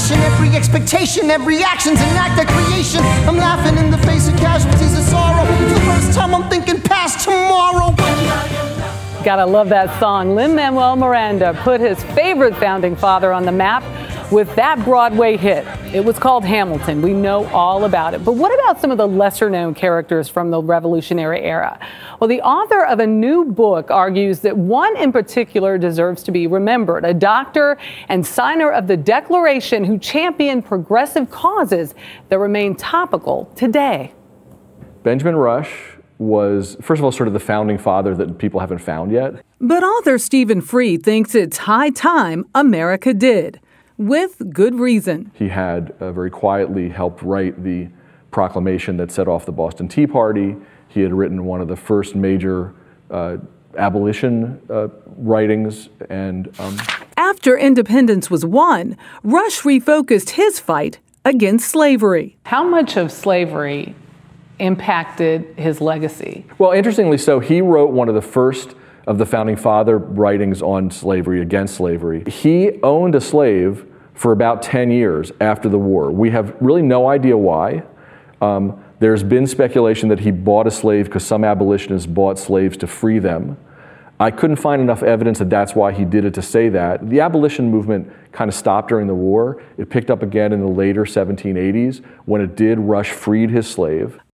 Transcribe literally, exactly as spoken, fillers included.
passion, every expectation, every action's an act of creation. I'm laughing in the face of casualties of sorrow. For the first time I'm thinking past tomorrow. Gotta love that song. Lin-Manuel Miranda put his favorite founding father on the map with that Broadway hit. It was called Hamilton. We know all about it. But what about some of the lesser known characters from the Revolutionary era? Well, the author of a new book argues that one in particular deserves to be remembered, a doctor and signer of the Declaration who championed progressive causes that remain topical today. Benjamin Rush was, first of all, sort of the founding father that people haven't found yet. But author Stephen Freed thinks it's high time America did. With good reason. He had uh, very quietly helped write the proclamation that set off the Boston Tea Party. He had written one of the first major uh, abolition uh, writings. And um, after independence was won, Rush refocused his fight against slavery. How much of slavery impacted his legacy? Well, interestingly so, he wrote one of the first of the founding father writings on slavery, against slavery. He owned a slave for about ten years after the war. We have really no idea why. Um, there's been speculation that he bought a slave because some abolitionists bought slaves to free them. I couldn't find enough evidence that that's why he did it to say that. The abolition movement kind of stopped during the war. It picked up again in the later seventeen eighties. When it did, Rush freed his slave.